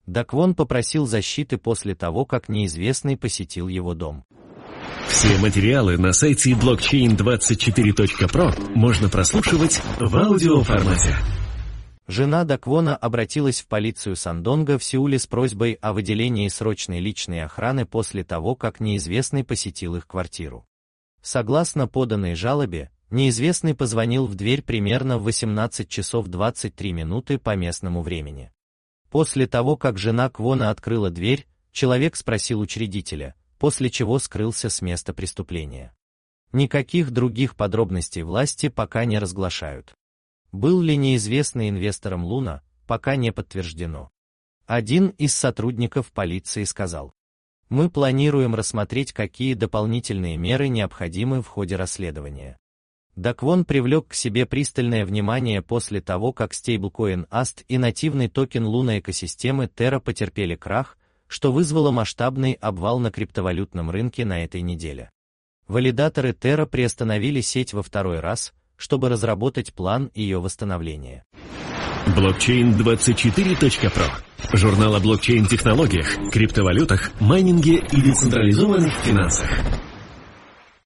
Даквон попросил защиты после того, как неизвестный посетил его дом. Все материалы на сайте blockchain24.pro можно прослушивать в аудиоформате. Жена Даквона обратилась в полицию Сандонга в Сеуле с просьбой о выделении срочной личной охраны после того, как неизвестный посетил их квартиру. Согласно поданной жалобе, неизвестный позвонил в дверь примерно в 18 часов 23 минуты по местному времени. После того, как жена Квона открыла дверь, человек спросил учредителя, после чего скрылся с места преступления. Никаких других подробностей власти пока не разглашают. Был ли неизвестный инвестором Луна, пока не подтверждено. Один из сотрудников полиции сказал: «Мы планируем рассмотреть, какие дополнительные меры необходимы в ходе расследования». Даквон привлек к себе пристальное внимание после того, как стейблкоин AST и нативный токен Луна экосистемы Terra потерпели крах, что вызвало масштабный обвал на криптовалютном рынке на этой неделе. Валидаторы Terra приостановили сеть во второй раз, чтобы разработать план ее восстановления. Blockchain24.pro. Журнал о блокчейн-технологиях, криптовалютах, майнинге и децентрализованных финансах.